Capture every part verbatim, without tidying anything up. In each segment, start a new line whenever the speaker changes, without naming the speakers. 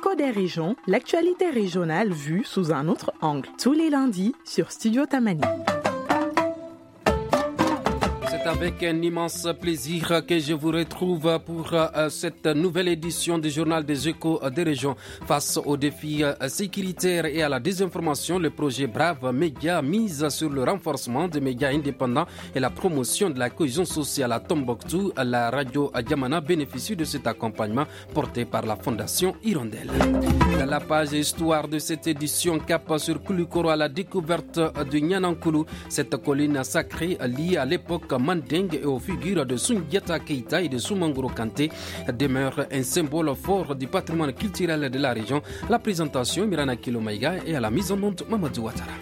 L'écho des régions, l'actualité régionale vue sous un autre angle. Tous les lundis sur Studio Tamani.
C'est avec un immense plaisir que je vous retrouve pour euh, cette nouvelle édition du journal des échos des régions. Face aux défis euh, sécuritaires et à la désinformation, le projet Brave Média mise sur le renforcement des médias indépendants et la promotion de la cohésion sociale à Tombouctou. La radio Djamana bénéficie de cet accompagnement porté par la Fondation Hirondelle. La page histoire de cette édition cap sur Koulikoro à la découverte de Nyanankoulou, cette colline sacrée liée à l'époque Manding et aux figures de Sundiata Keita et de Soumangoro Kanté demeure un symbole fort du patrimoine culturel de la région. La présentation Mirana Kilomaïga et à la mise en onde Mamadou Ouattara.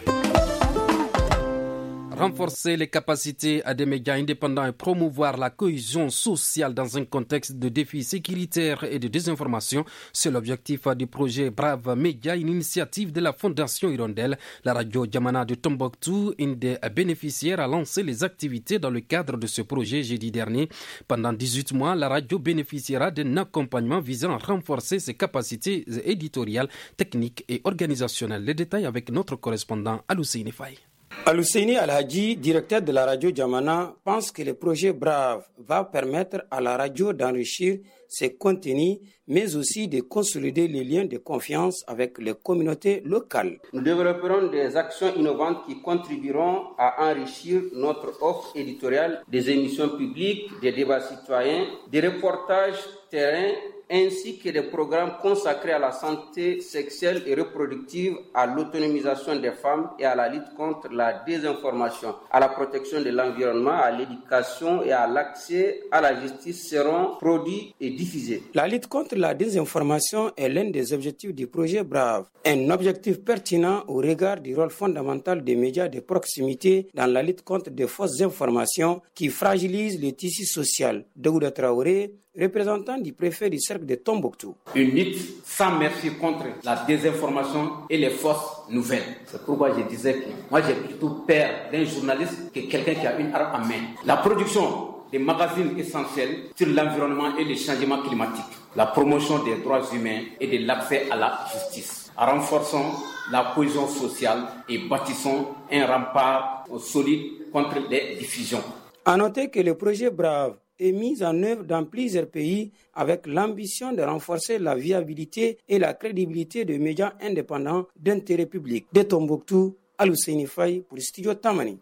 Renforcer les capacités des médias indépendants et promouvoir la cohésion sociale dans un contexte de défis sécuritaires et de désinformation, c'est l'objectif du projet Brave Média, une initiative de la Fondation Hirondelle. La radio Djamana de Tombouctou, une des bénéficiaires, a lancé les activités dans le cadre de ce projet jeudi dernier. Pendant dix-huit mois, la radio bénéficiera d'un accompagnement visant à renforcer ses capacités éditoriales, techniques et organisationnelles. Les détails avec notre correspondant Aloussine Faye.
Al-Husseini Al-Hadji, directeur de la radio Djamana, pense que le projet Brave va permettre à la radio d'enrichir ses contenus, mais aussi de consolider les liens de confiance avec les communautés locales.
Nous développerons des actions innovantes qui contribueront à enrichir notre offre éditoriale, des émissions publiques, des débats citoyens, des reportages terrain, ainsi que des programmes consacrés à la santé sexuelle et reproductive, à l'autonomisation des femmes et à la lutte contre la désinformation, à la protection de l'environnement, à l'éducation et à l'accès à la justice seront produits et diffusés.
La lutte contre la désinformation est l'un des objectifs du projet Brave, un objectif pertinent au regard du rôle fondamental des médias de proximité dans la lutte contre des fausses informations qui fragilisent le tissu social. Daouda Traoré, représentant du préfet du cercle de Tombouctou.
Une lutte sans merci contre la désinformation et les fausses nouvelles. C'est pourquoi je disais que moi j'ai plutôt peur d'un journaliste que quelqu'un qui a une arme en main. La production des magazines essentiels sur l'environnement et le changement climatique, la promotion des droits humains et de l'accès à la justice. Renforçons la cohésion sociale et bâtissons un rempart solide contre les diffusions.
À noter que le projet Brave est mis en œuvre dans plusieurs pays avec l'ambition de renforcer la viabilité et la crédibilité des médias indépendants d'intérêt public. De Tombouctou, Alousseni Faye pour Studio Tamani.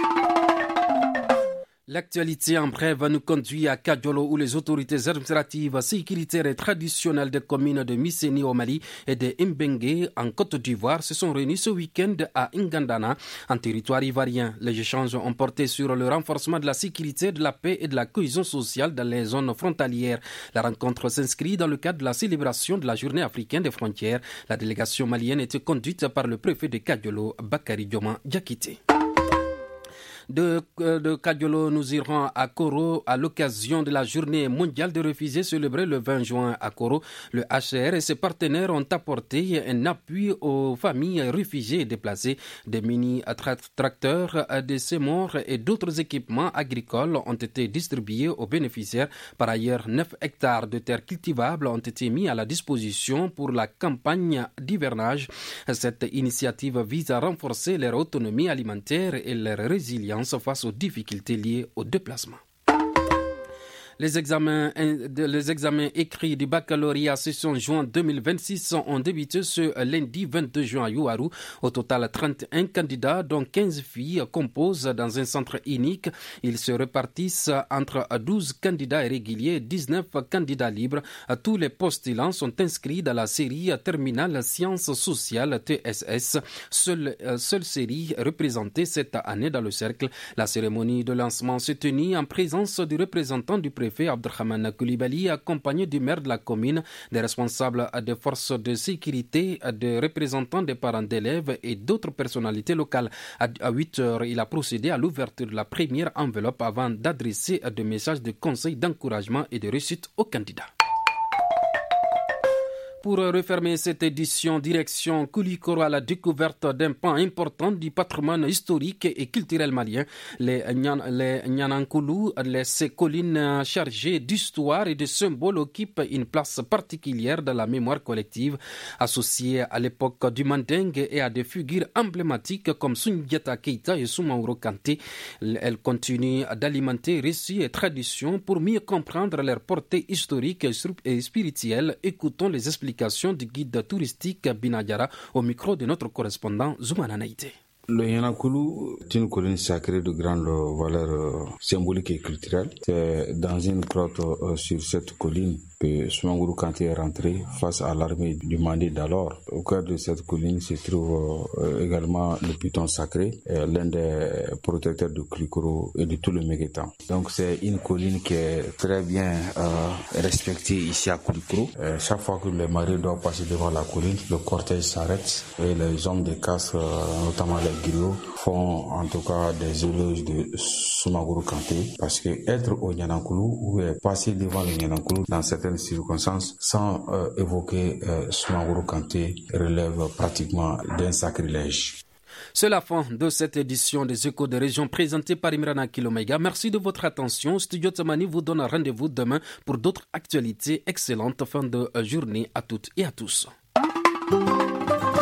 L'actualité en bref nous conduit à Kadiolo où les autorités administratives, sécuritaires et traditionnelles des communes de Misséni au Mali et de Mbengue en Côte d'Ivoire se sont réunis ce week-end à Ngandana, en territoire ivoirien. Les échanges ont porté sur le renforcement de la sécurité, de la paix et de la cohésion sociale dans les zones frontalières. La rencontre s'inscrit dans le cadre de la célébration de la Journée africaine des frontières. La délégation malienne était conduite par le préfet de Kadiolo, Bakary Dioma Diakité. De, de Kadiolo, nous irons à Koro à l'occasion de la journée mondiale des réfugiés célébrée le vingt juin à Koro. Le H C R et ses partenaires ont apporté un appui aux familles réfugiées et déplacées. Des mini-tracteurs, des semoirs et d'autres équipements agricoles ont été distribués aux bénéficiaires. Par ailleurs, neuf hectares de terres cultivables ont été mis à la disposition pour la campagne d'hivernage. Cette initiative vise à renforcer leur autonomie alimentaire et leur résilience face aux difficultés liées au déplacement. Les examens, les examens écrits du baccalauréat session juin deux mille vingt-six ont débuté ce lundi vingt-deux juin à Youarou. Au total, trente et un candidats, dont quinze filles, composent dans un centre unique. Ils se répartissent entre douze candidats réguliers et dix-neuf candidats libres. Tous les postulants sont inscrits dans la série terminale Sciences sociales T S S. Seule, seule série représentée cette année dans le cercle. La cérémonie de lancement s'est tenue en présence du représentant du préfet Abdelrahman Koulibaly, accompagné du maire de la commune, des responsables des forces de sécurité, des représentants des parents d'élèves et d'autres personnalités locales. À huit heures, il a procédé à l'ouverture de la première enveloppe avant d'adresser des messages de conseil, d'encouragement et de réussite aux candidats. Pour refermer cette édition, direction Koulikoro à la découverte d'un pan important du patrimoine historique et culturel malien. Les, Nyan, les Nyanankoulou, les, ces collines chargées d'histoire et de symboles occupent une place particulière dans la mémoire collective, associée à l'époque du Mandingue et à des figures emblématiques comme Soundiata Keita et Soumaoro Kanté. Elles continuent d'alimenter récits et traditions pour mieux comprendre leur portée historique et spirituelle. Écoutons les explications du guide touristique Binadiara au micro de notre correspondant Zoumana Naïté.
Le Nyanankoulou est une colline sacrée de grande valeur symbolique et culturelle. C'est dans une grotte euh, sur cette colline que Soumaoro Kanté est rentré face à l'armée du Mandé d'alors. Au cœur de cette colline se trouve euh, également le python sacré, euh, l'un des protecteurs de Koulikoro et de tout le Méguétan. Donc c'est une colline qui est très bien euh, respectée ici à Koulikoro. Euh, chaque fois que les marées doivent passer devant la colline, le cortège s'arrête et les hommes de casse, euh, notamment les griots, font en tout cas des éloges de Soumaoro Kanté, parce que être au Nyanankoulou ou passer devant le Nyanankoulou dans certaines circonstances sans euh, évoquer euh, Soumaoro Kanté relève pratiquement d'un sacrilège.
C'est la fin de cette édition des Échos de région présentée par Imrana Kilomega. Merci de votre attention. Studio Tsamani vous donne rendez-vous demain pour d'autres actualités excellentes. Fin de journée à toutes et à tous.